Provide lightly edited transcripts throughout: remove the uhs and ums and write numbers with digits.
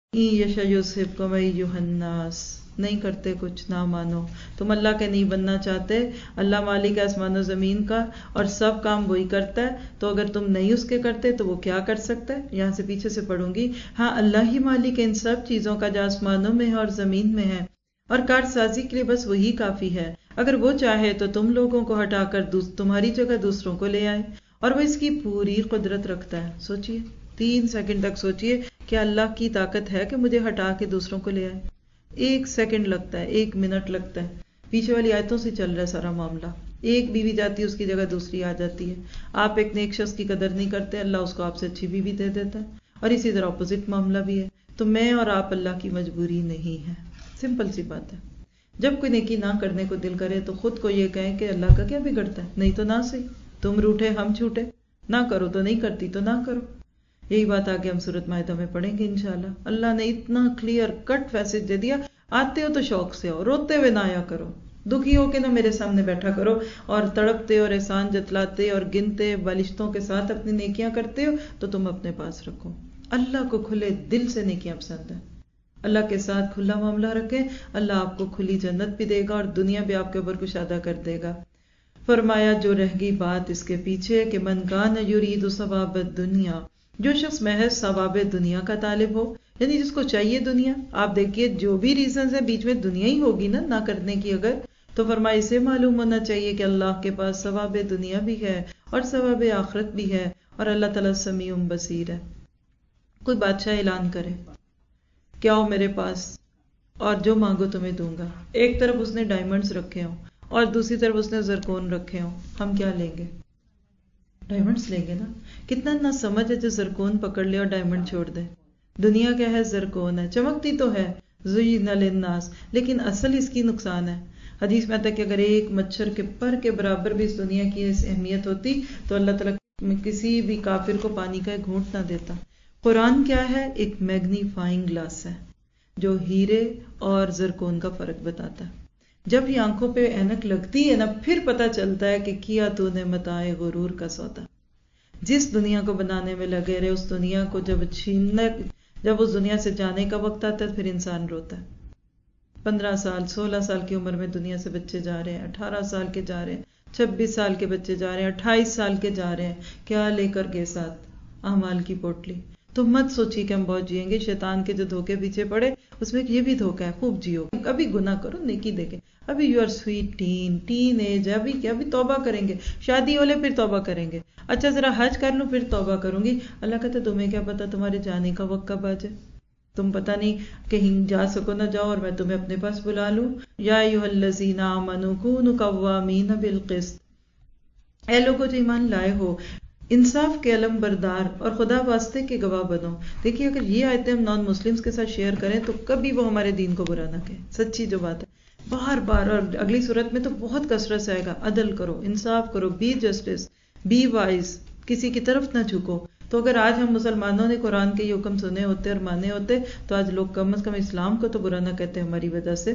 यशा युसिबकुम अय्युहन्नास, नहीं करते कुछ, ना मानो। तुम अल्लाह के नहीं बनना चाहते। अल्लाह मालिक है आसमान ज़मीन का और सब काम वही करता है, तो अगर तुम नहीं उसके करते तो वो क्या कर सकता है। यहाँ से पीछे से पढ़ूंगी। हाँ, अल्लाह ही मालिक है इन सब चीज़ों का जो आसमानों में है और ज़मीन में है, और कारसाजी के लिए बस वही काफ़ी है। अगर वो चाहे तो तुम लोगों को हटाकर तुम्हारी जगह दूसरों को ले आए, और वो इसकी पूरी कुदरत रखता है। सोचिए, 3 सेकंड तक सोचिए कि अल्लाह की ताकत है कि मुझे हटा के दूसरों को ले आए। 1 सेकंड लगता है, 1 मिनट लगता है। पीछे वाली आयतों से चल रहा है सारा मामला। एक बीवी जाती है, उसकी जगह दूसरी आ जाती है। आप एक नेक शख्स की कदर नहीं करते, अल्लाह उसको आपसे अच्छी बीवी दे देता है। और इसी तरह अपोजिट मामला भी है। तो मैं और आप अल्लाह की मजबूरी नहीं है। सिंपल सी बात है। जब कोई नेकी ना करने को दिल करे तो खुद को ये कहें कि अल्लाह का क्या बिगड़ता है, नहीं तो ना सही, तुम रूठे हम छूटे, ना करो तो नहीं करती तो ना करो। यही बात आगे हम सूरत मायदा में पढ़ेंगे इंशाल्लाह। अल्लाह ने इतना क्लियर कट मैसेज दे दिया, आते हो तो शौक से आओ, रोते हुए ना आया करो, दुखी हो के ना मेरे सामने बैठा करो, और तड़पते और एहसान जतलाते और गिनते बलिश्तों के साथ अपनी नेकियां करते हो तो तुम अपने पास रखो। अल्लाह को खुले दिल से नेकियां पसंद है। अल्लाह के साथ खुला मामला रखें, अल्लाह आपको खुली जन्नत भी देगा और दुनिया भी आपके ऊपर कुशादा कर देगा। फरमाया जो रह गई बात इसके पीछे कि मन कान युरीदु सवाब दुनिया, जो शख्स महज सवाब दुनिया का तालिब हो, यानी जिसको चाहिए दुनिया। आप देखिए जो भी रीजन है बीच में दुनिया ही होगी ना करने की अगर, तो फरमाया इसे मालूम होना चाहिए कि अल्लाह के पास सवाब दुनिया भी है और सवाब आखिरत भी है, और अल्लाह ताला समीउम बसीर है। कोई बादशाह ऐलान करे कि आओ मेरे पास और जो मांगो तुम्हें दूंगा। एक तरफ उसने डायमंड्स रखे हों और दूसरी तरफ उसने जरकोन रखे हों, हम क्या लेंगे? डायमंड्स लेंगे ना। कितना ना समझ है जो जरकोन पकड़ ले और डायमंड छोड़ दे। दुनिया क्या है? जरकोन है, चमकती तो है, ज़ुय्यिना लिन्नास, लेकिन असल इसकी नुकसान है। हदीस में आता है कि अगर एक मच्छर के पर के बराबर भी इस दुनिया की अहमियत होती तो अल्लाह ताला किसी भी काफिर को पानी का एक घूंट ना देता। कुरान क्या है? एक मैग्नीफाइंग ग्लास है जो हीरे और जरकोन का फर्क बताता है। जब ये आंखों पे ऐनक लगती है ना, फिर पता चलता है कि किया तूने मताए गुरूर का सौदा। जिस दुनिया को बनाने में लगे रहे, उस दुनिया को जब उस दुनिया से जाने का वक्त आता है फिर इंसान रोता है। 15 साल 16 साल की उम्र में दुनिया से बच्चे जा रहे हैं, 18 साल के जा रहे हैं, 26 साल के बच्चे जा रहे हैं, 28 साल के जा रहे हैं। क्या लेकर के साथ? अमाल की पोटली। तो मत सोचिए कि हम बहुत जिएंगे। शैतान के जो धोखे पीछे पड़े उसमें ये भी धोखा है, खूब जियो, अभी गुनाह करो, नेकी देखें। अभी you are sweet teenage है, अभी तौबा करेंगे, शादी वाले फिर तौबा करेंगे। अच्छा जरा हज कर लो फिर तौबा करूंगी। अल्लाह कहता तुम्हें क्या पता तुम्हारे जाने का वक्त कब आ जाए। तुम पता नहीं कहीं जा सको ना जाओ और मैं तुम्हें अपने पास बुला लूं। या अय्युहल्लज़ीना आमनू कूनू कव्वामीन बिल क़िस्त, ऐ लोगो जो ईमान लाए हो, इंसाफ के अलम बरदार और खुदा वास्ते के गवाह बनो। देखिए अगर ये आयतें हम नॉन मुस्लिम्स के साथ शेयर करें तो कभी वो हमारे दीन को बुरा ना कहें। सच्ची जो बात है बार बार, और अगली सूरत में तो बहुत कसरत से आएगा। अदल करो, इंसाफ करो, बी जस्टिस, बी वाइज, किसी की तरफ ना झुको। तो अगर आज हम मुसलमानों ने कुरान के ये हुक्म सुने होते और माने होते तो आज लोग कम से कम इस्लाम को तो बुरा ना कहते हमारी वजह से।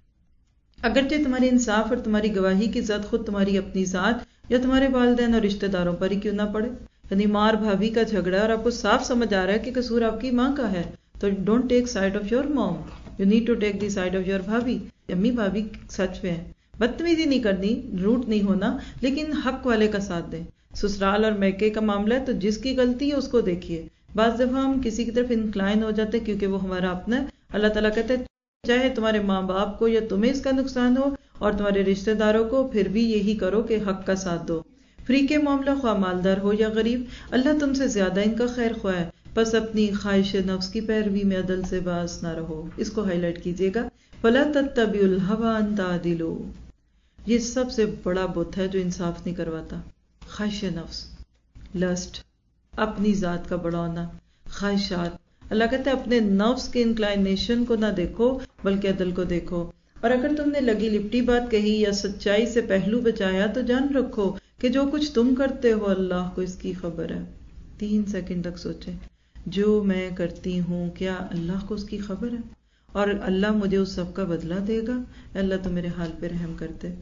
अगरचे तुम्हारी इंसाफ और तुम्हारी गवाही की ज़द खुद तुम्हारी अपनी ज़ात या तुम्हारे वालिदैन और रिश्तेदारों पर ही क्यों ना पड़े। यानी मार भाभी का झगड़ा और आपको साफ समझ आ रहा है कि कसूर आपकी माँ का है, तो don't take side of your mom, you need to take the side of your भाभी। अम्मी भाभी सच में है, बदतमीजी नहीं करनी, रूट नहीं होना, लेकिन हक वाले का साथ दें। ससुराल और मैके का मामला है तो जिसकी गलती है उसको देखिए। बाज़ दफ़ा हम किसी की तरफ इंक्लाइन हो जाते हैं क्योंकि वो हमारा अपना है। अल्लाह ताला कहते हैं चाहे तुम्हारे माँ बाप को या तुम्हें इसका नुकसान हो और तुम्हारे रिश्तेदारों को, फिर भी यही करो कि हक का साथ दो। फ्री के मामला ख्वाह मालदार हो या गरीब, अल्लाह तुमसे ज्यादा इनका खैर ख्वाह है। बस अपनी ख्वाहिश नफ्स की पैरवी में अदल से बाज ना रहो। इसको हाईलाइट कीजिएगा। फला तत्तबिउल हवा अन तादिलू, ये सबसे बड़ा बुत है जो इंसाफ नहीं करवाता। ख्वाहिश नफ्स, लस्ट, अपनी जात का बड़ा होना, ख्वाहिशात। अल्लाह कहते हैं अपने नफ्स के इंक्लाइनेशन को ना देखो बल्कि अदल को देखो। और अगर तुमने लगी लिपटी बात कही या सच्चाई से पहलू बचाया तो जान रखो कि जो कुछ तुम करते हो अल्लाह को इसकी खबर है। 3 सेकंड तक सोचें, जो मैं करती हूँ क्या अल्लाह को उसकी खबर है? और अल्लाह मुझे उस सब का बदला देगा। अल्लाह तो मेरे हाल पे रहम करते।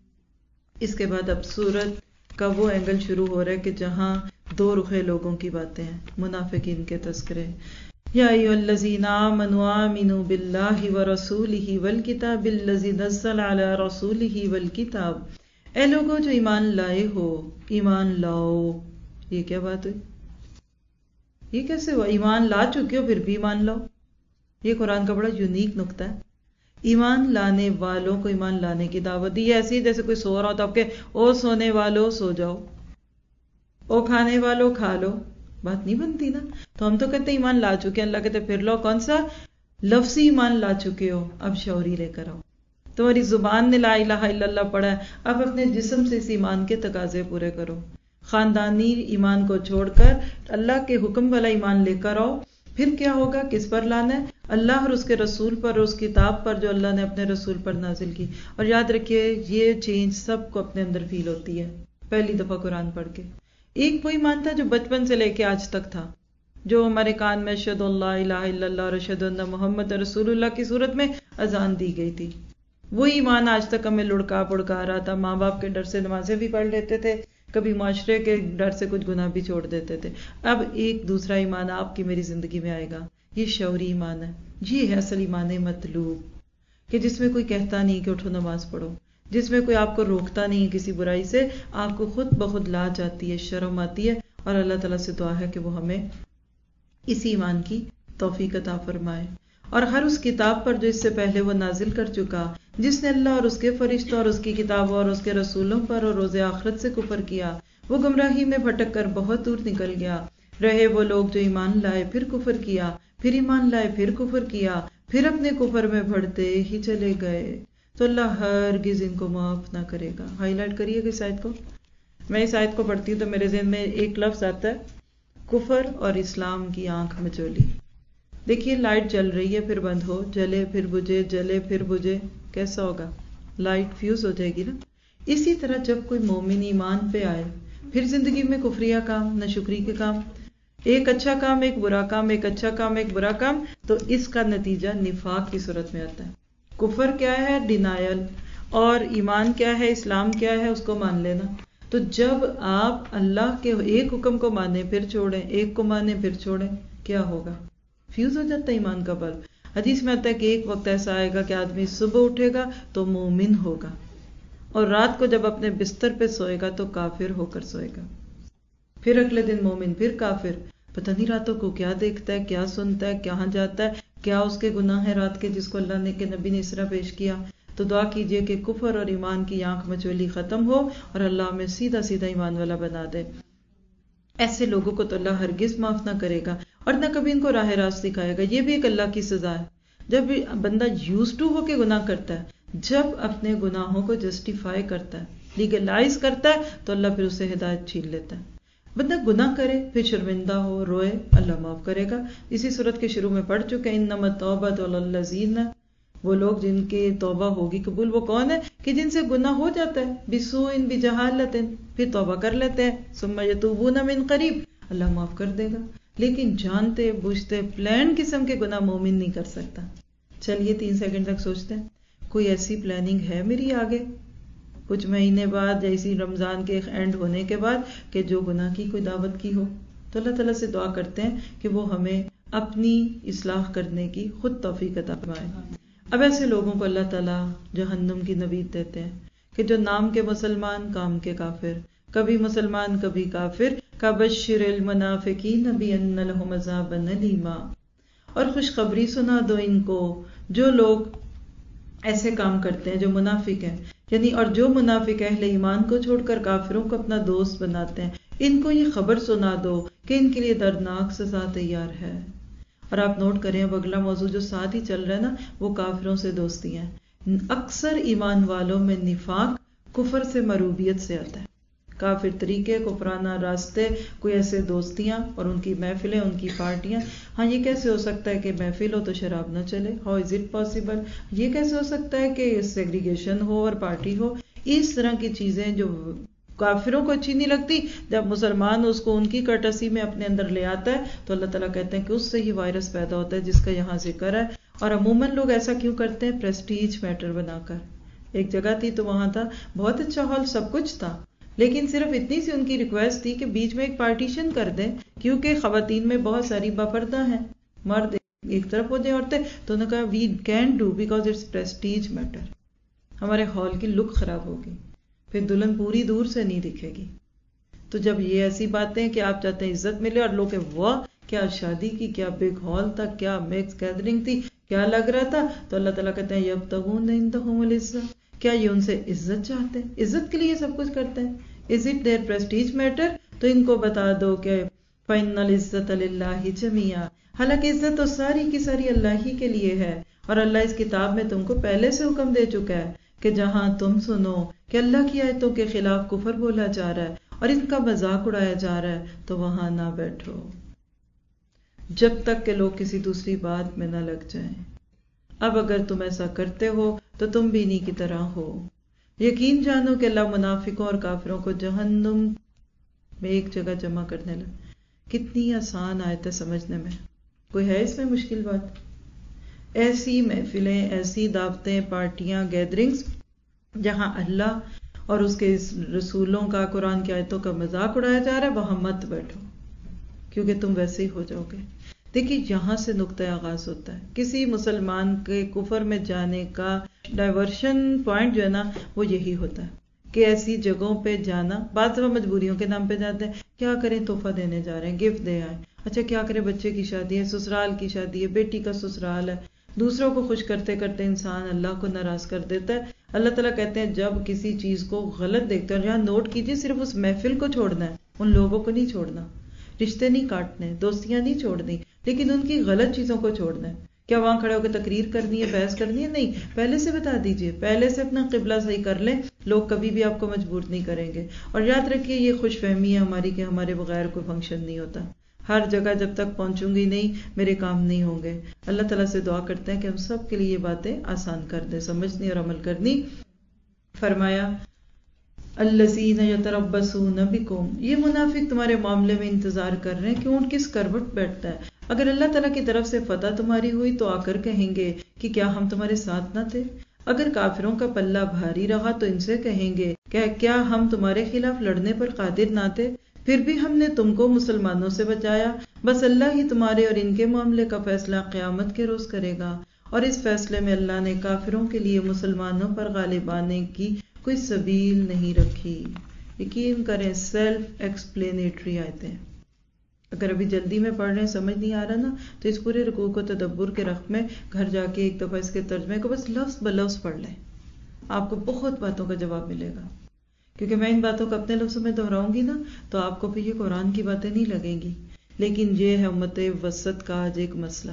इसके बाद अब सूरत का वो एंगल शुरू हो रहा है कि जहां दो रुखे लोगों की बातें हैं, मुनाफिकीन के तस्करे। یا ایھا الذین آمنوا آمنوا باللہ ورسولہ والکتاب الذی نزل علی رسولہ والکتاب، اے لوگوں جو ایمان لائے ہو، ایمان لاؤ۔ یہ کیا بات ہوئی؟ یہ کیسے ہوا؟ ایمان لا چکے ہو پھر بھی ایمان لاؤ؟ یہ قرآن کا بڑا یونیک نقطہ ہے۔ ایمان لانے والوں کو ایمان لانے کی دعوت دی ہے، ایسی جیسے کوئی سو رہا ہو تو آپ کہ او سونے والوں سو جاؤ، او کھانے والوں کھا لو، بات نہیں بنتی نا۔ تو ہم تو کہتے ہیں ایمان لا چکے ہیں، اللہ کہتے پھر لو کون سا لفظی ایمان لا چکے ہو، اب شعوری لے کر آؤ۔ تمہاری زبان نے لا الہ الا اللہ پڑھا ہے، اب اپنے جسم سے اس ایمان کے تقاضے پورے کرو۔ خاندانی ایمان کو چھوڑ کر اللہ کے حکم والا ایمان لے کر آؤ۔ پھر کیا ہوگا؟ کس پر لانا ہے؟ اللہ اور اس کے رسول پر اور اس کتاب پر جو اللہ نے اپنے رسول پر نازل کی۔ اور یاد رکھیے یہ چینج سب کو اپنے اندر فیل ہوتی ہے پہلی دفعہ قرآن پڑھ کے۔ ایک وہ ایمان تھا جو بچپن سے لے کے آج تک تھا، جو ہمارے کان میں اشہد اللہ الہ الا اللہ اور اشہد ان محمد رسول اللہ کی صورت میں اذان دی گئی تھی۔ وہ ایمان آج تک ہمیں لڑکا پڑکا رہا تھا، ماں باپ کے ڈر سے نمازیں بھی پڑھ لیتے تھے، کبھی معاشرے کے ڈر سے کچھ گناہ بھی چھوڑ دیتے تھے۔ اب ایک دوسرا ایمان آپ کی میری زندگی میں آئے گا، یہ شعوری ایمان ہے۔ یہ ہے اصل ایمان مطلوب، کہ جس میں کوئی کہتا نہیں کہ اٹھو نماز پڑھو، جس میں کوئی آپ کو روکتا نہیں کسی برائی سے، آپ کو خود بخود لاج آتی ہے، شرم آتی ہے، اور اللہ تعالیٰ سے دعا ہے کہ وہ ہمیں اسی ایمان کی توفیق عطا فرمائے۔ اور ہر اس کتاب پر جو اس سے پہلے وہ نازل کر چکا، جس نے اللہ اور اس کے فرشتوں اور اس کی کتابوں اور اس کے رسولوں پر اور روز آخرت سے کفر کیا، وہ گمراہی میں بھٹک کر بہت دور نکل گیا۔ رہے وہ لوگ جو ایمان لائے پھر کفر کیا، پھر ایمان لائے پھر کفر کیا، پھر اپنے کفر میں بڑھتے ہی چلے گئے، تو اللہ ہرگز ان کو معاف نہ کرے گا۔ ہائی لائٹ کریے گا اس آیت کو۔ میں اس آیت کو پڑھتی ہوں تو میرے ذہن میں ایک لفظ آتا ہے، کفر اور اسلام کی آنکھ مچولی۔ دیکھیے لائٹ جل رہی ہے پھر بند ہو، جلے پھر بجھے، جلے پھر بجھے، کیسا ہوگا؟ لائٹ فیوز ہو جائے گی نا۔ اسی طرح جب کوئی مومن ایمان پہ آئے پھر زندگی میں کفریہ کام، ناشکری کے کام، ایک اچھا کام ایک برا کام، ایک اچھا کام ایک برا کام، تو اس کا نتیجہ نفاق کی صورت میں آتا ہے۔ کفر کیا ہے؟ ڈینائل، اور ایمان کیا ہے؟ اسلام کیا ہے؟ اس کو مان لینا۔ تو جب آپ اللہ کے ایک حکم کو مانیں پھر چھوڑیں، ایک کو مانیں پھر چھوڑیں، کیا ہوگا؟ فیوز ہو جاتا ہے ایمان کا بلب۔ حدیث میں آتا ہے کہ ایک وقت ایسا آئے گا کہ آدمی صبح اٹھے گا تو مومن ہوگا، اور رات کو جب اپنے بستر پہ سوئے گا تو کافر ہو کر سوئے گا، پھر اگلے دن مومن، پھر کافر۔ پتہ نہیں راتوں کو کیا دیکھتا ہے، کیا سنتا ہے، کہاں جاتا ہے، کیا اس کے گناہ ہے رات کے جس کو اللہ نے کہ نبی نے اس طرح پیش کیا۔ تو دعا کیجئے کہ کفر اور ایمان کی آنکھ مچولی ختم ہو اور اللہ ہمیں سیدھا سیدھا ایمان والا بنا دے۔ ایسے لوگوں کو تو اللہ ہرگز معاف نہ کرے گا اور نہ کبھی ان کو راہ راست دکھائے گا۔ یہ بھی ایک اللہ کی سزا ہے۔ جب بندہ یوزڈ ٹو ہو کے گناہ کرتا ہے، جب اپنے گناہوں کو جسٹیفائی کرتا ہے، لیگلائز کرتا ہے، تو اللہ پھر اسے ہدایت چھین لیتا ہے۔ بندہ گناہ کرے پھر شرمندہ ہو، روئے، اللہ معاف کرے گا۔ اسی صورت کے شروع میں پڑھ چکے ہیں، انما التوبۃ علی الذین، وہ لوگ جن کی توبہ ہوگی قبول، وہ کون ہے؟ کہ جن سے گناہ ہو جاتا ہے، بسوء بجہالۃ، پھر توبہ کر لیتے ہیں، ثم یتوبون من قریب، اللہ معاف کر دے گا۔ لیکن جانتے بوجھتے پلان قسم کے گناہ مومن نہیں کر سکتا۔ چلیے 3 سیکنڈ تک سوچتے ہیں، کوئی ایسی پلاننگ ہے میری آگے کچھ مہینے بعد یا اسی رمضان کے اینڈ ہونے کے بعد کہ جو گناہ کی کوئی دعوت کی ہو؟ تو اللہ تعالیٰ سے دعا کرتے ہیں کہ وہ ہمیں اپنی اصلاح کرنے کی خود توفیق عطا فرمائے۔ اب ایسے لوگوں کو اللہ تعالیٰ جہنم کی نوید دیتے ہیں کہ جو نام کے مسلمان کام کے کافر، کبھی مسلمان کبھی کافر، کبشر المنافقین بان لہم عذابا الیما، اور خوشخبری سنا دو ان کو جو لوگ ایسے کام کرتے ہیں، جو منافق ہیں، یعنی اور جو منافق اہل ایمان کو چھوڑ کر کافروں کو اپنا دوست بناتے ہیں، ان کو یہ خبر سنا دو کہ ان کے لیے دردناک سزا تیار ہے۔ اور آپ نوٹ کریں اب اگلا موضوع جو ساتھ ہی چل رہا ہے نا، وہ کافروں سے دوستی ہیں۔ اکثر ایمان والوں میں نفاق کفر سے مروبیت سے آتا ہے، کافر طریقے، کفرانہ راستے، کوئی ایسے دوستیاں اور ان کی محفلیں، ان کی پارٹیاں۔ ہاں یہ کیسے ہو سکتا ہے کہ محفل ہو تو شراب نہ چلے؟ How is it possible? یہ کیسے ہو سکتا ہے کہ سیگریگیشن ہو اور پارٹی ہو؟ اس طرح کی چیزیں جو کافروں کو اچھی نہیں لگتی، جب مسلمان اس کو ان کی کرٹسی میں اپنے اندر لے آتا ہے تو اللہ تعالیٰ کہتے ہیں کہ اس سے ہی وائرس پیدا ہوتا ہے جس کا یہاں ذکر ہے۔ اور عموماً لوگ ایسا کیوں کرتے ہیں؟ پریسٹیج میٹر بنا کر۔ ایک جگہ تھی تو وہاں تھا بہت اچھا ہال، سب کچھ تھا، لیکن صرف اتنی سی ان کی ریکویسٹ تھی کہ بیچ میں ایک پارٹیشن کر دیں کیونکہ خواتین میں بہت ساری باپردہ ہیں، مرد ایک طرف ہو جائیں عورتیں، تو انہوں نے کہا we can do because it's prestige matter. ہمارے ہال کی لک خراب ہوگی، پھر دلہن پوری دور سے نہیں دکھے گی. تو جب یہ ایسی باتیں کہ آپ چاہتے ہیں عزت ملے اور لوگ کہ واہ کیا شادی کی، کیا بگ ہال تھا، کیا میکس گیدرنگ تھی، کیا لگ رہا تھا، تو اللہ تعالیٰ کہتے ہیں یبتغون عندہم العزت، کیا یہ ان سے عزت چاہتے ہیں؟ عزت کے لیے یہ سب کچھ کرتے ہیں. Is it there prestige matter? تو ان کو بتا دو کہ فإن العزت للہ جمیعا، حالانکہ عزت تو ساری کی ساری اللہ ہی کے لیے ہے. اور اللہ اس کتاب میں تم کو پہلے سے حکم دے چکا ہے کہ جہاں تم سنو کہ اللہ کی آیتوں کے خلاف کفر بولا جا رہا ہے اور ان کا مذاق اڑایا جا رہا ہے تو وہاں نہ بیٹھو جب تک کہ لوگ کسی دوسری بات میں نہ لگ جائیں. اب اگر تم ایسا کرتے ہو تو تم بھی انہی کی طرح ہو. یقین جانو کہ اللہ منافقوں اور کافروں کو جہنم میں ایک جگہ جمع کرنے لگا. کتنی آسان آیت ہے سمجھنے میں، کوئی ہے اس میں مشکل بات؟ ایسی محفلیں، ایسی دعوتیں، پارٹیاں، گیدرنگز جہاں اللہ اور اس کے رسولوں کا، قرآن کی آیتوں کا مذاق اڑایا جا رہا ہے، وہاں مت بیٹھو کیونکہ تم ویسے ہی ہو جاؤ گے. دیکھیے یہاں سے نقطہ آغاز ہوتا ہے. کسی مسلمان کے کفر میں جانے کا ڈائیورشن پوائنٹ جو ہے نا وہ یہی ہوتا ہے کہ ایسی جگہوں پہ جانا. بعض دفعہ مجبوریوں کے نام پہ جاتے ہیں، کیا کریں تحفہ دینے جا رہے ہیں، گفٹ دے آئیں. اچھا کیا کریں، بچے کی شادی ہے، سسرال کی شادی ہے، بیٹی کا سسرال ہے. دوسروں کو خوش کرتے کرتے انسان اللہ کو ناراض کر دیتا ہے. اللہ تعالیٰ کہتے ہیں جب کسی چیز کو غلط دیکھتے ہیں، اور یہاں نوٹ کیجئے صرف اس محفل کو چھوڑنا ہے، ان لوگوں کو نہیں چھوڑنا، رشتے نہیں کاٹنے، دوستیاں نہیں چھوڑنی، لیکن ان کی غلط چیزوں کو چھوڑنا ہے. کیا وہاں کھڑے ہو کے تقریر کرنی ہے، بحث کرنی ہے؟ نہیں، پہلے سے بتا دیجئے، پہلے سے اپنا قبلہ صحیح کر لیں. لوگ کبھی بھی آپ کو مجبور نہیں کریں گے. اور یاد رکھیے یہ خوش فہمی ہے ہماری کہ ہمارے بغیر کوئی فنکشن نہیں ہوتا. ہر جگہ جب تک پہنچوں گی نہیں میرے کام نہیں ہوں گے. اللہ تعالیٰ سے دعا کرتے ہیں کہ ہم سب کے لیے یہ باتیں آسان کر دے، سمجھنی اور عمل کرنی. فرمایا الذین یتربصون بکم، یہ منافق تمہارے معاملے میں انتظار کر رہے ہیں کہ اونٹ کس کروٹ بیٹھتا ہے. اگر اللہ تعالیٰ کی طرف سے فتح تمہاری ہوئی تو آ کر کہیں گے کہ کیا ہم تمہارے ساتھ نہ تھے. اگر کافروں کا پلہ بھاری رہا تو ان سے کہیں گے کہ کیا ہم تمہارے خلاف لڑنے پر قادر نہ تھے، پھر بھی ہم نے تم کو مسلمانوں سے بچایا. بس اللہ ہی تمہارے اور ان کے معاملے کا فیصلہ قیامت کے روز کرے گا، اور اس فیصلے میں اللہ نے کافروں کے لیے مسلمانوں پر غالب آنے کی کوئی سبیل نہیں رکھی. یقین کریں سیلف ایکسپلینیٹری آیتیں. اگر ابھی جلدی میں پڑھ رہے ہیں سمجھ نہیں آ رہا نا تو اس پورے رکوع کو تدبر کے رخ میں گھر جا کے ایک دفعہ اس کے ترجمے کو بس لفظ بلفظ پڑھ لیں، آپ کو بہت باتوں کا جواب ملے گا. کیونکہ میں ان باتوں کو اپنے لفظوں میں دہراؤں گی نا تو آپ کو پھر یہ قرآن کی باتیں نہیں لگیں گی. لیکن یہ ہے امت وسط کا آج ایک مسئلہ.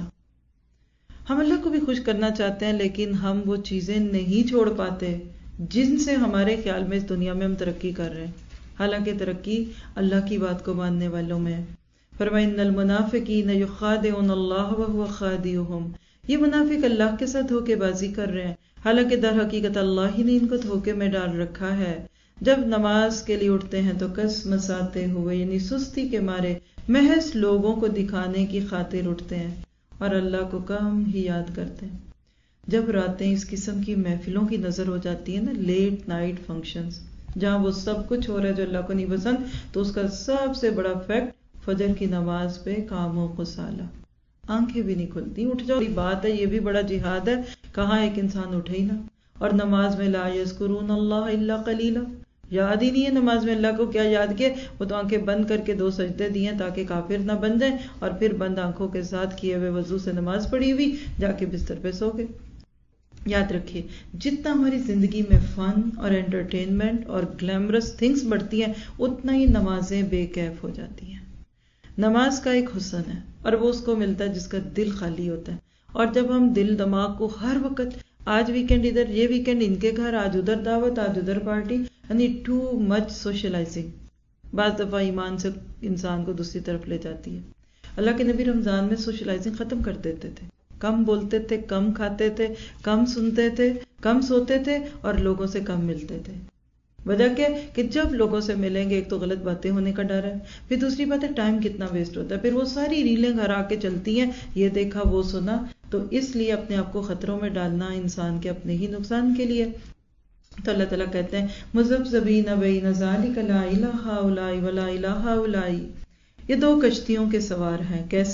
ہم اللہ کو بھی خوش کرنا چاہتے ہیں لیکن ہم وہ چیزیں نہیں چھوڑ پاتے جن سے ہمارے خیال میں اس دنیا میں ہم ترقی کر رہے ہیں، حالانکہ ترقی اللہ کی بات کو ماننے والوں میں ہے. فرمایا ان المنافقین یخادعون اللہ وهو خادعهم، یہ منافق اللہ کے ساتھ دھوکے بازی کر رہے ہیں حالانکہ در حقیقت اللہ ہی نے ان کو دھوکے میں ڈال رکھا ہے. جب نماز کے لیے اٹھتے ہیں تو کس مساتے ہوئے یعنی سستی کے مارے محض لوگوں کو دکھانے کی خاطر اٹھتے ہیں اور اللہ کو کم ہی یاد کرتے ہیں. جب راتیں اس قسم کی محفلوں کی نظر ہو جاتی ہیں نا، لیٹ نائٹ فنکشنز جہاں وہ سب کچھ ہو رہا ہے جو اللہ کو نہیں پسند، تو اس کا سب سے بڑا فیکٹ فجر کی نماز پہ کاموں کو سالا، آنکھیں بھی نہیں کھلتی. اٹھ جاؤ بات ہے، یہ بھی بڑا جہاد ہے. کہاں ایک انسان اٹھے ہی نہ. اور نماز میں لا یذکرون اللہ الا قلیلا، یاد ہی نہیں ہے نماز میں اللہ کو کیا یاد کیا. وہ تو آنکھیں بند کر کے 2 سجدے دیے تاکہ کافر نہ بن جائیں، اور پھر بند آنکھوں کے ساتھ کیے ہوئے وضو سے نماز پڑھی ہوئی جا کے بستر پہ سو گئے. یاد رکھیے جتنا ہماری زندگی میں فن اور انٹرٹینمنٹ اور گلیمرس تھنگس بڑھتی ہیں اتنا ہی نمازیں بے کیف ہو جاتی ہیں. نماز کا ایک حسن ہے اور وہ اس کو ملتا ہے جس کا دل خالی ہوتا ہے. اور جب ہم دل دماغ کو ہر وقت آج ویکینڈ ادھر، یہ ویکینڈ ان کے گھر، آج ادھر دعوت، آج ادھر پارٹی، یعنی ٹو مچ سوشلائزنگ بعض دفعہ ایمان سے انسان کو دوسری طرف لے جاتی ہے. اللہ کے نبی رمضان میں سوشلائزنگ ختم کر دیتے تھے، کم بولتے تھے، کم کھاتے تھے، کم سنتے تھے، کم سوتے تھے اور لوگوں سے کم ملتے تھے. وجہ کیا کہ جب لوگوں سے ملیں گے ایک تو غلط باتیں ہونے کا ڈر ہے، پھر دوسری بات ہے ٹائم کتنا ویسٹ ہوتا ہے، پھر وہ ساری ریلیں گھر آ کے چلتی ہیں، یہ دیکھا وہ سنا. تو اس لیے اپنے آپ کو خطروں میں ڈالنا انسان کے اپنے ہی نقصان کے لیے. تو اللہ تعالیٰ کہتے ہیں مذبذبین بین ذلک لا الہ ہؤلاء ولا الہ ہؤلاء، یہ 2 کشتیوں کے سوار ہیں. کیسے؟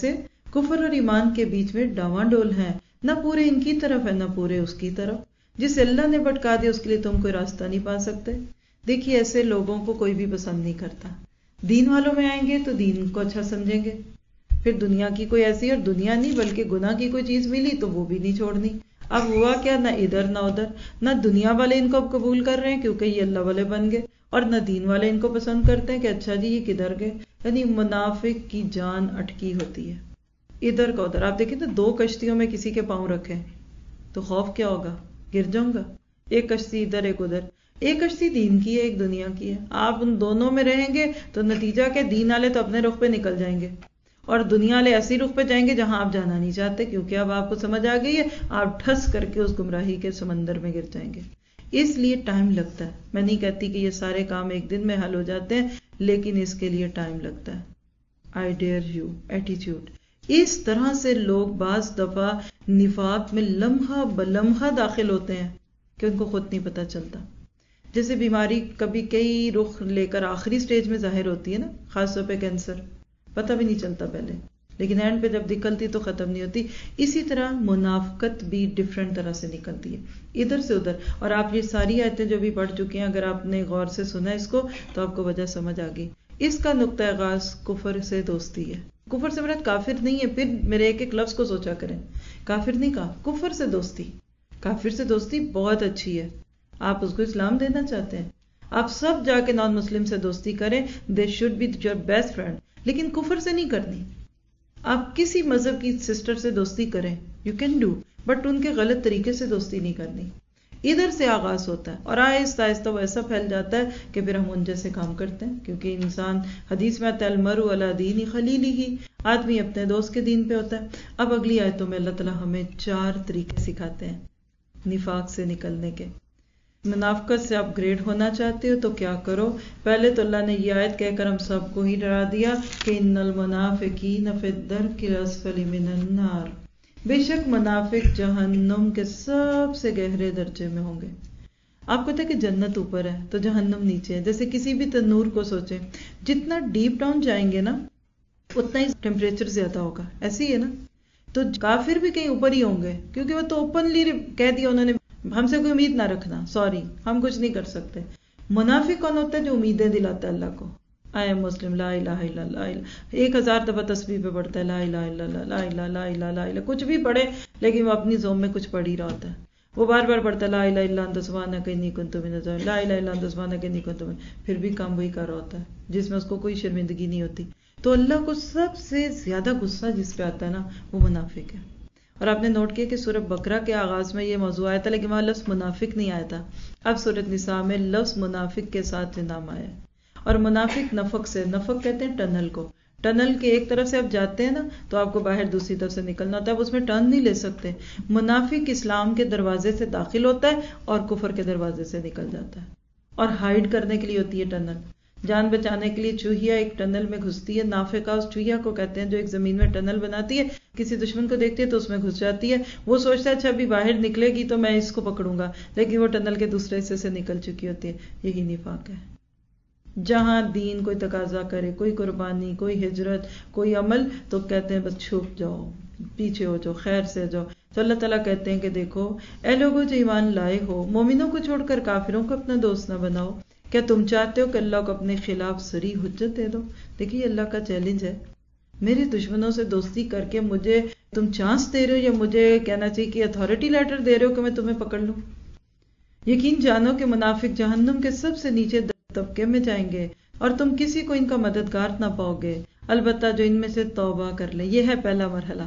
کفر اور ایمان کے بیچ میں ڈاواں ڈول ہیں، نہ پورے ان کی طرف ہے نہ پورے اس کی طرف. جس اللہ نے بھٹکا دیا اس کے لیے تم کوئی راستہ نہیں پا سکتے. دیکھیے ایسے لوگوں کو کوئی بھی پسند نہیں کرتا. دین والوں میں آئیں گے تو دین کو اچھا سمجھیں گے، پھر دنیا کی کوئی ایسی، اور دنیا نہیں بلکہ گناہ کی کوئی چیز ملی تو وہ بھی نہیں چھوڑنی. اب ہوا کیا، نہ ادھر نہ ادھر، نہ دنیا والے ان کو اب قبول کر رہے ہیں کیونکہ یہ اللہ والے بن گئے، اور نہ دین والے ان کو پسند کرتے ہیں کہ اچھا جی یہ کدھر گئے. یعنی منافق کی جان اٹکی ہوتی ہے ادھر کا ادھر. آپ دیکھیں تو دو کشتیوں میں کسی کے پاؤں رکھیں تو خوف کیا ہوگا، گر جاؤں گا. ایک کشتی ادھر ایک ادھر. ایک کشتی دین کی ہے ایک دنیا کی ہے. آپ ان دونوں میں رہیں گے تو نتیجہ کہ دین والے تو اپنے رخ پہ نکل جائیں گے اور دنیا والے ایسی رخ پہ جائیں گے جہاں آپ جانا نہیں چاہتے، کیونکہ اب آپ کو سمجھ آ گئی ہے، آپ ٹھس کر کے اس گمراہی کے سمندر میں گر جائیں گے. اس لیے ٹائم لگتا ہے. میں نہیں کہتی کہ یہ سارے کام ایک دن میں حل ہو جاتے ہیں، لیکن اس کے لیے ٹائم لگتا ہے. I dare you attitude. اس طرح سے لوگ بعض دفعہ نفاق میں لمحہ بلمحہ داخل ہوتے ہیں کہ ان کو خود نہیں پتہ چلتا. جیسے بیماری کبھی کئی رخ لے کر آخری سٹیج میں ظاہر ہوتی ہے نا، خاص طور پہ کینسر، پتہ بھی نہیں چلتا پہلے، لیکن اینڈ پہ جب نکلتی تو ختم نہیں ہوتی. اسی طرح منافقت بھی ڈفرینٹ طرح سے نکلتی ہے ادھر سے ادھر. اور آپ یہ ساری آیتیں جو بھی پڑھ چکے ہیں، اگر آپ نے غور سے سنا اس کو تو آپ کو وجہ سمجھ آ گئی. اس کا نقطہ آغاز کفر سے دوستی ہے. کفر سے مراد کافر نہیں ہے، پھر میرے ایک ایک لفظ کو سوچا کریں. کافر نہیں کہا، کفر سے دوستی. کافر سے دوستی بہت اچھی ہے، آپ اس کو اسلام دینا چاہتے ہیں، آپ سب جا کے نان مسلم سے دوستی کریں، they should be your best friend, لیکن کفر سے نہیں کرنی. آپ کسی مذہب کی سسٹر سے دوستی کریں، یو کین ڈو، بٹ ان کے غلط طریقے سے دوستی نہیں کرنی. ادھر سے آغاز ہوتا ہے اور آہستہ آہستہ وہ ایسا پھیل جاتا ہے کہ پھر ہم ان جیسے کام کرتے ہیں. کیونکہ انسان، حدیث میں آتا ہے المرء علی دین خلیلہ، آدمی اپنے دوست کے دین پہ ہوتا ہے. اب اگلی آیتوں میں اللہ تعالیٰ ہمیں 4 طریقے سکھاتے ہیں نفاق سے نکلنے کے. منافقت سے اپ گریڈ ہونا چاہتے ہو تو کیا کرو؟ پہلے تو اللہ نے یہ آیت کہہ کر ہم سب کو ہی ڈرا دیا کہ ان المنافقین فی الدرک الاسفل من النار، بے شک منافق جہنم کے سب سے گہرے درجے میں ہوں گے. آپ کو پتہ ہے کہ جنت اوپر ہے تو جہنم نیچے ہے. جیسے کسی بھی تنور کو سوچیں، جتنا ڈیپ ڈاؤن جائیں گے نا اتنا ہی ٹیمپریچر زیادہ ہوگا. ایسی ہے نا؟ تو کافر بھی کہیں اوپر ہی ہوں گے، کیونکہ وہ تو اوپنلی کہہ دیا انہوں نے ہم سے کوئی امید نہ رکھنا، سوری ہم کچھ نہیں کر سکتے. منافق کون ہوتا ہے؟ جو امیدیں دلاتا ہے اللہ کو. آئی ایم مسلم، لا الہ الا اللہ، 1000 دفعہ تسبیح پہ پڑھتا ہے لا الہ الا اللہ، لا الہ لا الہ لا الہ، کچھ بھی پڑھے لیکن وہ اپنی زوم میں کچھ پڑھ ہی رہا ہوتا ہے. وہ بار بار پڑھتا ہے لا الہ الا انت سبحانک انی کنت من الظالمین، لا الہ الا انت سبحانک انی کنت من، پھر بھی کام وہی کر رہا ہوتا ہے جس میں اس کو کوئی شرمندگی نہیں ہوتی. تو اللہ کو سب سے زیادہ غصہ جس پہ آتا ہے نا وہ منافق ہے. اور آپ نے نوٹ کیا کہ سورہ بقرہ کے آغاز میں یہ موضوع آیا تھا لیکن وہاں لفظ منافق نہیں آیا تھا. اب سورہ نساء میں لفظ منافق کے ساتھ نام آیا ہے. اور منافق نفق سے، نفق کہتے ہیں ٹنل کو. ٹنل کے ایک طرف سے آپ جاتے ہیں نا تو آپ کو باہر دوسری طرف سے نکلنا ہوتا ہے، آپ اس میں ٹرن نہیں لے سکتے. منافق اسلام کے دروازے سے داخل ہوتا ہے اور کفر کے دروازے سے نکل جاتا ہے. اور ہائیڈ کرنے کے لیے ہوتی ہے ٹنل، جان بچانے کے لیے. چوہیا ایک ٹنل میں گھستی ہے، نافقہ اس چوہیا کو کہتے ہیں جو ایک زمین میں ٹنل بناتی ہے، کسی دشمن کو دیکھتی ہے تو اس میں گھس جاتی ہے. وہ سوچتا ہے اچھا ابھی باہر نکلے گی تو میں اس کو پکڑوں گا، لیکن وہ ٹنل کے دوسرے حصے سے نکل چکی ہوتی ہے. یہی نفاق ہے. جہاں دین کوئی تقاضا کرے، کوئی قربانی، کوئی ہجرت، کوئی عمل، تو کہتے ہیں بس چھپ جاؤ، پیچھے ہو جاؤ، خیر سے جاؤ. تو اللہ تعالیٰ کہتے ہیں کہ دیکھو اے لوگوں جو ایمان لائے ہو، مومنوں کو چھوڑ کر کافروں کو اپنا دوست نہ بناؤ. کیا تم چاہتے ہو کہ اللہ کو اپنے خلاف صریح حجت دے دو؟ دیکھیے اللہ کا چیلنج ہے، میرے دشمنوں سے دوستی کر کے مجھے تم چانس دے رہے ہو، یا مجھے کہنا چاہیے کہ اتھارٹی لیٹر دے رہے ہو کہ میں تمہیں پکڑ لوں. یقین جانو کہ منافق جہنم کے سب سے نیچے طبقے میں جائیں گے اور تم کسی کو ان کا مددگار نہ پاؤ گے، البتہ جو ان میں سے توبہ کر لے. یہ ہے پہلا مرحلہ.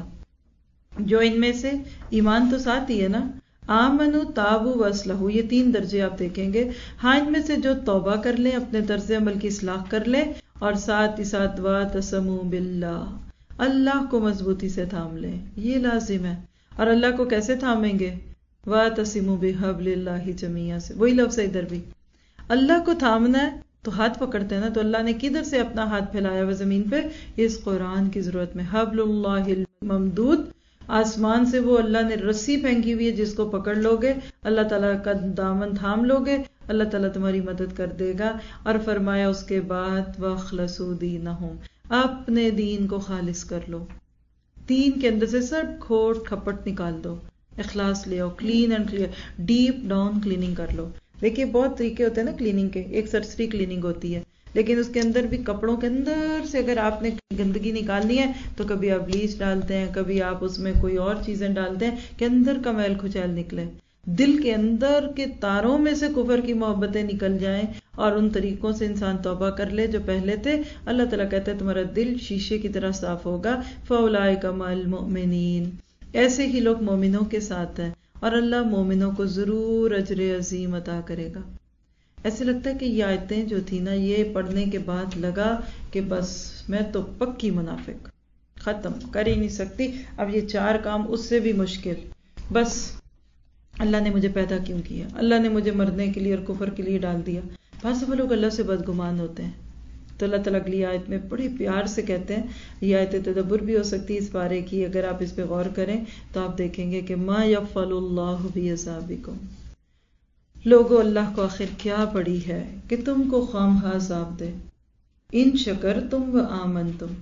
جو ان میں سے ایمان تو ساتھ ہی ہے نا، آمنو تابو واسلحو، یہ 3 درجے آپ دیکھیں گے. ہاں ان میں سے جو توبہ کر لیں، اپنے طرز عمل کی اصلاح کر لیں، اور ساتھ ہی ساتھ واعتصموا باللہ، اللہ کو مضبوطی سے تھام لیں. یہ لازم ہے. اور اللہ کو کیسے تھامیں گے؟ واعتصموا بحبل اللہ جمیعا سے، وہی لفظ ہے ادھر بھی. اللہ کو تھامنا ہے تو ہاتھ پکڑتے ہیں نا، تو اللہ نے کدھر سے اپنا ہاتھ پھیلایا ہوا زمین پہ؟ اس قرآن کی ضرورت میں. حبل اللہ الممدود، آسمان سے وہ اللہ نے رسی پھینکی ہوئی ہے، جس کو پکڑ لو گے، اللہ تعالیٰ کا دامن تھام لو گے، اللہ تعالیٰ تمہاری مدد کر دے گا. اور فرمایا اس کے بعد وَاخْلَصُوا دِينَهُمْ، اپنے دین کو خالص کر لو. دین کے اندر سے سب کھوٹ کھپٹ نکال دو، اخلاص لے آؤ، clean and clear, deep down cleaning کر لو. دیکھیے بہت طریقے ہوتے ہیں نا کلیننگ کے. ایک سرسری کلیننگ ہوتی ہے، لیکن اس کے اندر بھی کپڑوں کے اندر سے اگر آپ نے گندگی نکالنی ہے تو کبھی آپ بلیچ ڈالتے ہیں، کبھی آپ اس میں کوئی اور چیزیں ڈالتے ہیں کہ اندر کا میل کھچیل نکلے. دل کے اندر کے تاروں میں سے کفر کی محبتیں نکل جائیں اور ان طریقوں سے انسان توبہ کر لے جو پہلے تھے. اللہ تعالیٰ کہتا ہے تمہارا دل شیشے کی طرح صاف ہوگا. فَأُولَٰئِکَ مَعَ الْمُؤْمِنِينَ، ایسے ہی لوگ مومنوں کے ساتھ ہیں اور اللہ مومنوں کو ضرور اجر عظیم عطا کرے گا. ایسے لگتا ہے کہ یہ آیتیں جو تھی نا، یہ پڑھنے کے بعد لگا کہ بس میں تو پکی منافق، ختم کر ہی نہیں سکتی اب یہ 4 کام، اس سے بھی مشکل. بس اللہ نے مجھے پیدا کیوں کیا؟ اللہ نے مجھے مرنے کے لیے اور کفر کے لیے ڈال دیا. بعض دفعہ لوگ اللہ سے بدگمان ہوتے ہیں تو اللہ تعالیٰ اگلی آیت میں بڑے پیار سے کہتے ہیں، یہ آیت تدبر بھی ہو سکتی ہے اس بارے کی، اگر آپ اس پہ غور کریں تو آپ دیکھیں گے کہ ما یفعل اللہ بعذابکم، لوگو اللہ کو آخر کیا پڑی ہے کہ تم کو خواہ عذاب دے. ان شکرتم و آمنتم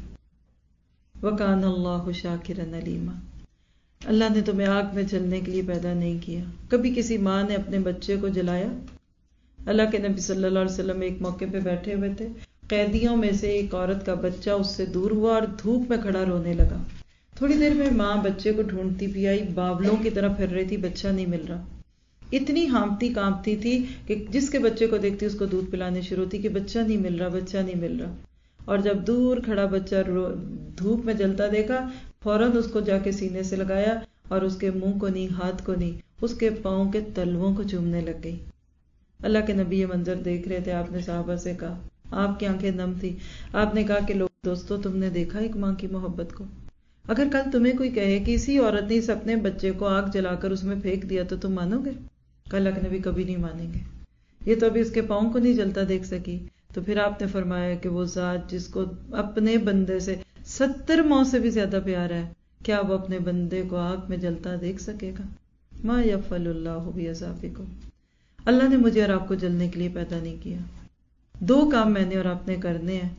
وکان اللہ شاکرا علیما. اللہ نے تمہیں آگ میں جلنے کے لیے پیدا نہیں کیا. کبھی کسی ماں نے اپنے بچے کو جلایا؟ اللہ کے نبی صلی اللہ علیہ وسلم ایک موقع پہ بیٹھے ہوئے تھے، قیدیوں میں سے ایک عورت کا بچہ اس سے دور ہوا اور دھوپ میں کھڑا رونے لگا. تھوڑی دیر میں ماں بچے کو ڈھونڈتی بھی آئی، باولوں کی طرح پھر رہی تھی، بچہ نہیں مل رہا. اتنی ہامتی کانپتی تھی کہ جس کے بچے کو دیکھتی اس کو دودھ پلانے شروع ہوتی کہ بچہ نہیں مل رہا، بچہ نہیں مل رہا. اور جب دور کھڑا بچہ دھوپ میں جلتا دیکھا، فوراً اس کو جا کے سینے سے لگایا اور اس کے منہ کو نہیں، ہاتھ کو نہیں، اس کے پاؤں کے تلووں کو چومنے لگ گئی. اللہ کے نبی یہ منظر دیکھ رہے تھے. آپ نے صحابہ سے کہا، آپ کی آنکھیں نم تھی، آپ نے کہا کہ لوگ دوستو تم نے دیکھا ایک ماں کی محبت کو؟ اگر کل تمہیں کوئی کہے کہ اسی عورت نے اس اپنے بچے کو آگ جلا کر اس میں پھینک دیا تو تم مانو گے؟ اللہ کے نبی کبھی نہیں مانیں گے. یہ تو ابھی اس کے پاؤں کو نہیں جلتا دیکھ سکی. تو پھر آپ نے فرمایا کہ وہ ذات جس کو اپنے بندے سے 70 ماؤں سے بھی زیادہ پیار ہے، کیا وہ اپنے بندے کو آگ میں جلتا دیکھ سکے گا؟ ما یفعل اللہ بعذابکم، اللہ نے مجھے اور آپ کو جلنے کے لیے پیدا نہیں کیا. 2 کام میں نے اور آپ نے کرنے ہیں،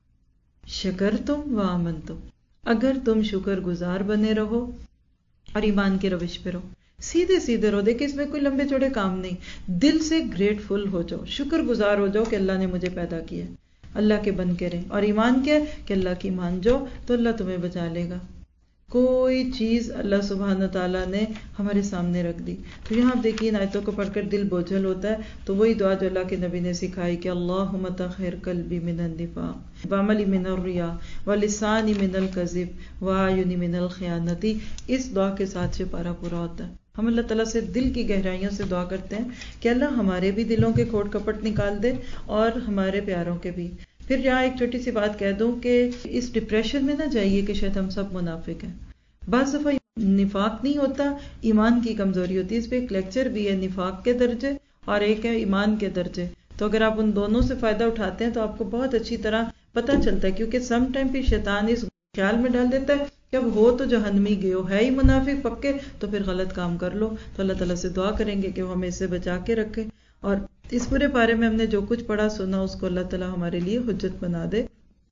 شکرتم و آمنتم، اگر تم شکر گزار بنے رہو اور ایمان کے روش پہ رہو، سیدھے سیدھے رہو. دیکھیں اس میں کوئی لمبے چوڑے کام نہیں، دل سے گریٹفل ہو جاؤ، شکر گزار ہو جاؤ کہ اللہ نے مجھے پیدا کیا، اللہ کے بن کے رہیں. اور ایمان کیا کہ اللہ کی مان جاؤ تو اللہ تمہیں بچا لے گا. کوئی چیز اللہ سبحانہ تعالیٰ نے ہمارے سامنے رکھ دی. تو یہاں آپ دیکھیے آیتوں کو پڑھ کر دل بوجھل ہوتا ہے تو وہی دعا جو اللہ کے نبی نے سکھائی کہ اللہم طہر قلبی من النفاق وعملی من الریا ولسانی من الکذب وعیونی من الخیانت. اس دعا کے ساتھ سے پارا پورا ہوتا ہے. ہم اللہ تعالیٰ سے دل کی گہرائیوں سے دعا کرتے ہیں کہ اللہ ہمارے بھی دلوں کے کھوٹ کپٹ نکال دے اور ہمارے پیاروں کے بھی. پھر یہاں ایک چھوٹی سی بات کہہ دوں کہ اس ڈپریشن میں نہ جائیے کہ شاید ہم سب منافق ہیں. بعض دفعہ نفاق نہیں ہوتا، ایمان کی کمزوری ہوتی ہے. اس پہ ایک لیکچر بھی ہے، نفاق کے درجے اور ایک ہے ایمان کے درجے. تو اگر آپ ان دونوں سے فائدہ اٹھاتے ہیں تو آپ کو بہت اچھی طرح پتہ چلتا ہے، کیونکہ سم ٹائم پہ شیطان اس خیال میں ڈال دیتا ہے کہ اب ہو تو جہنمی گئے ہو، ہے ہی منافق پکے، تو پھر غلط کام کر لو. تو اللہ تعالیٰ سے دعا کریں گے کہ وہ ہمیں اس سے بچا کے رکھے. اور اس پورے بارے میں ہم نے جو کچھ پڑھا سنا اس کو اللہ تعالیٰ ہمارے لیے حجت بنا دے.